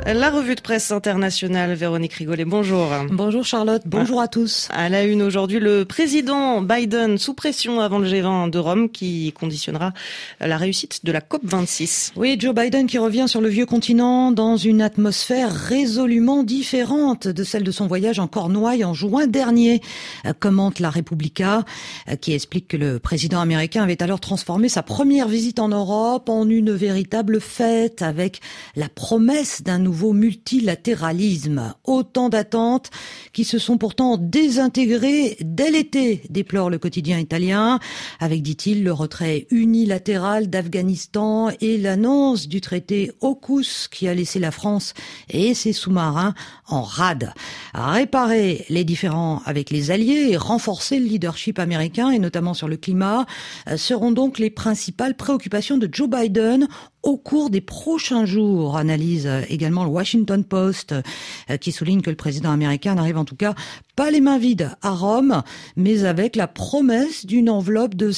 La revue de presse internationale, Véronique Rigolet, bonjour. Bonjour Charlotte, bonjour à tous. À la une aujourd'hui, le président Biden sous pression avant le G20 de Rome qui conditionnera la réussite de la COP26. Oui, Joe Biden qui revient sur le vieux continent dans une atmosphère résolument différente de celle de son voyage en Cornouailles en juin dernier, commente la Repubblica, qui explique que le président américain avait alors transformé sa première visite en Europe en une véritable fête avec la promesse d'un nouveau multilatéralisme. Autant d'attentes qui se sont pourtant désintégrées dès l'été, déplore le quotidien italien, avec, dit-il, le retrait unilatéral d'Afghanistan et l'annonce du traité AUKUS qui a laissé la France et ses sous-marins en rade. Réparer les différends avec les alliés et renforcer le leadership américain, et notamment sur le climat, seront donc les principales préoccupations de Joe Biden au cours des prochains jours, analyse également le Washington Post, qui souligne que le président américain n'arrive en tout cas pas les mains vides à Rome, mais avec la promesse d'une enveloppe de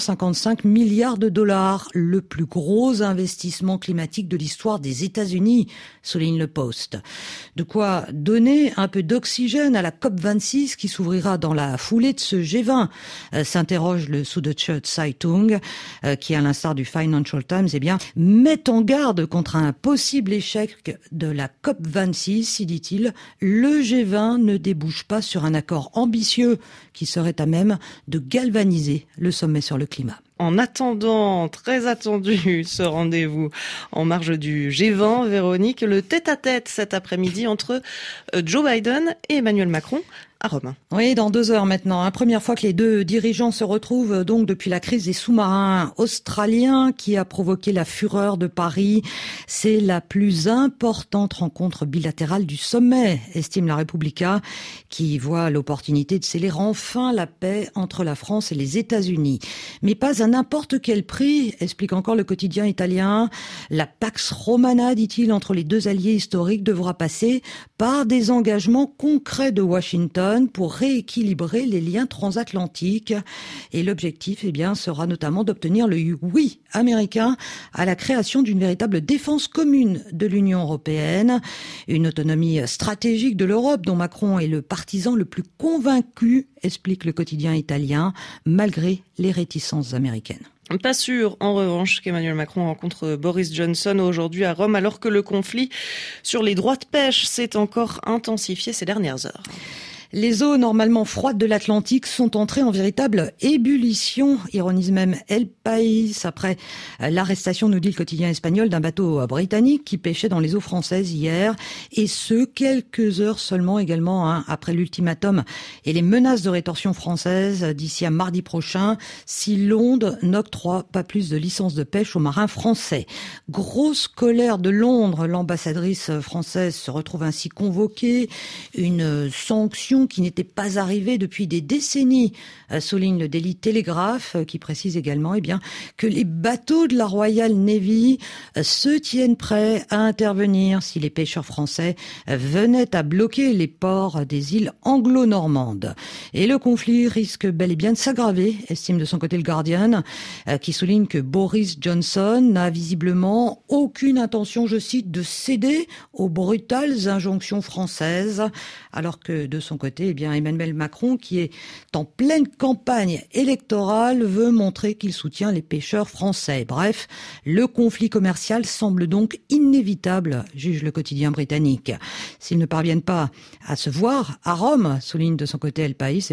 555 milliards de dollars, le plus gros investissement climatique de l'histoire des États-Unis, souligne le Post. De quoi donner un peu d'oxygène à la COP26 qui s'ouvrira dans la foulée de ce G20, s'interroge le Süddeutsche Zeitung, qui, à l'instar du Financial Times, met en garde contre un possible échec de la COP26, si, dit-il, le G20 ne débouche pas sur un accord ambitieux qui serait à même de galvaniser le sommet sur le climat. En attendant, très attendu, ce rendez-vous en marge du G20, Véronique, le tête-à-tête cet après-midi entre Joe Biden et Emmanuel Macron à Rome. Oui, dans 2 heures maintenant. Première fois que les deux dirigeants se retrouvent donc depuis la crise des sous-marins australiens qui a provoqué la fureur de Paris. C'est la plus importante rencontre bilatérale du sommet, estime la Repubblica, qui voit l'opportunité de sceller enfin la paix entre la France et les États-Unis. Mais pas à n'importe quel prix, explique encore le quotidien italien. La Pax Romana, dit-il, entre les deux alliés historiques devra passer par des engagements concrets de Washington pour rééquilibrer les liens transatlantiques. Et l'objectif, sera notamment d'obtenir le oui américain à la création d'une véritable défense commune de l'Union européenne. Une autonomie stratégique de l'Europe dont Macron est le partisan le plus convaincu, explique le quotidien italien, malgré les réticences américaines. Pas sûr, en revanche, qu'Emmanuel Macron rencontre Boris Johnson aujourd'hui à Rome, alors que le conflit sur les droits de pêche s'est encore intensifié ces dernières heures. Les eaux normalement froides de l'Atlantique sont entrées en véritable ébullition, ironise même El País, après l'arrestation, nous dit le quotidien espagnol, d'un bateau britannique qui pêchait dans les eaux françaises hier, et ce, quelques heures seulement également après l'ultimatum et les menaces de rétorsion françaises d'ici à mardi prochain, si Londres n'octroie pas plus de licences de pêche aux marins français. Grosse colère de Londres, l'ambassadrice française se retrouve ainsi convoquée, une sanction qui n'était pas arrivée depuis des décennies, souligne le Daily Telegraph, qui précise également que les bateaux de la Royal Navy se tiennent prêts à intervenir si les pêcheurs français venaient à bloquer les ports des îles anglo-normandes. Et le conflit risque bel et bien de s'aggraver, estime de son côté le Guardian, qui souligne que Boris Johnson n'a visiblement aucune intention, je cite, de céder aux brutales injonctions françaises, alors que de son côté, Emmanuel Macron, qui est en pleine campagne électorale, veut montrer qu'il soutient les pêcheurs français. Bref, le conflit commercial semble donc inévitable, juge le quotidien britannique. S'ils ne parviennent pas à se voir à Rome, souligne de son côté El País,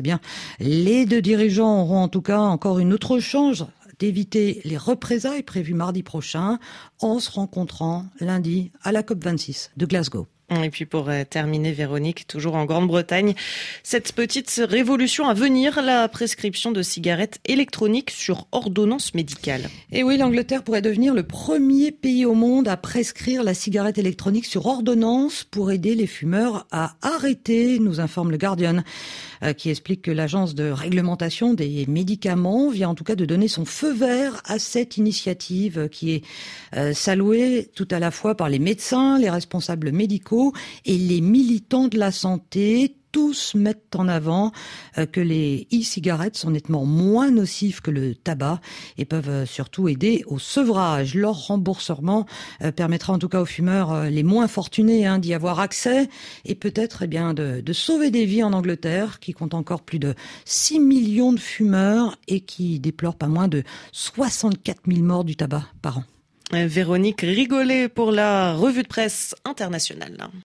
les deux dirigeants auront en tout cas encore une autre chance d'éviter les représailles prévues mardi prochain en se rencontrant lundi à la COP26 de Glasgow. Et puis pour terminer, Véronique, toujours en Grande-Bretagne, cette petite révolution à venir, la prescription de cigarettes électroniques sur ordonnance médicale. Et oui, l'Angleterre pourrait devenir le premier pays au monde à prescrire la cigarette électronique sur ordonnance pour aider les fumeurs à arrêter, nous informe le Guardian, qui explique que l'agence de réglementation des médicaments vient en tout cas de donner son feu vert à cette initiative qui est saluée tout à la fois par les médecins, les responsables médicaux et les militants de la santé. tous mettent en avant que les e-cigarettes sont nettement moins nocives que le tabac et peuvent surtout aider au sevrage. Leur remboursement permettra en tout cas aux fumeurs les moins fortunés d'y avoir accès et peut-être de sauver des vies en Angleterre, qui compte encore plus de 6 millions de fumeurs et qui déplore pas moins de 64 000 morts du tabac par an. Véronique Rigolet pour la revue de presse internationale.